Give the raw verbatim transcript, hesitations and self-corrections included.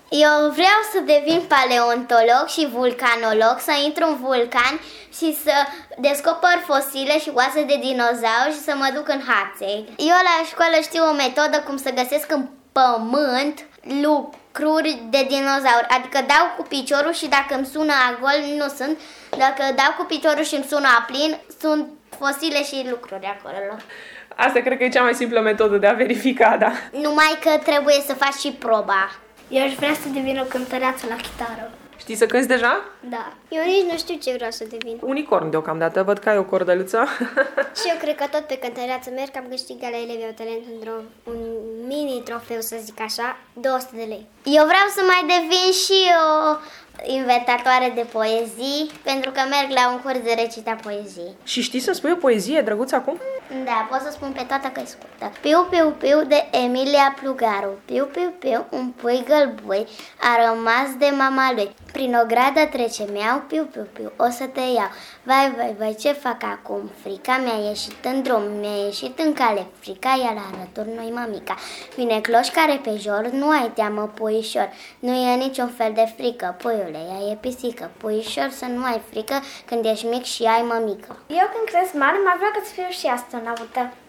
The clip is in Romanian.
Eu vreau să devin paleontolog și vulcanolog, să intru în vulcan și să descoper fosile și oase de dinozauri și să mă duc în Hațeg. Eu la școală știu o metodă cum să găsesc în pământ lucruri de dinozauri. Adică dau cu piciorul și dacă îmi sună a gol, nu sunt. Dacă dau cu piciorul și îmi sună a plin, sunt fosile și lucruri acolo. Asta cred că e cea mai simplă metodă de a verifica, da. Numai că trebuie să faci și proba. Eu aș vrea să devin o cântăreață la chitară. Știi să cânti deja? Da. Eu nici nu știu ce vreau să devin. Unicorn deocamdată, văd că ai o cordăluță. Și eu cred că tot pe cântăreață merg, am câștigat la Elevii Au Talent într-un un mini trofeu, să zic așa, două sute de lei. Eu vreau să mai devin și o inventatoare de poezii, pentru că merg la un curs de recitat poezii. Și știi să spui o poezie, drăguț, acum? Da, pot să spun pe toată că e scurtă. Piu, piu, piu de Emilia Plugaru. Piu, piu, piu, un pui gălbui a rămas de mama lui. Prin o gradă trece miau, piu, piu, piu, o să te iau. Vai, vai, vai, ce fac acum? Frica mi-a ieșit în drum, mi-a ieșit în cale. Frica e la rături, nu-i mămica. Vine cloșcare pe jor, nu ai teamă, puișor. Nu e niciun fel de frică, puiule, ea e pisică. Puișor, să nu ai frică când ești mic și ai mămică. Eu când cresc mare, mai vreau că să fiu și astronaută.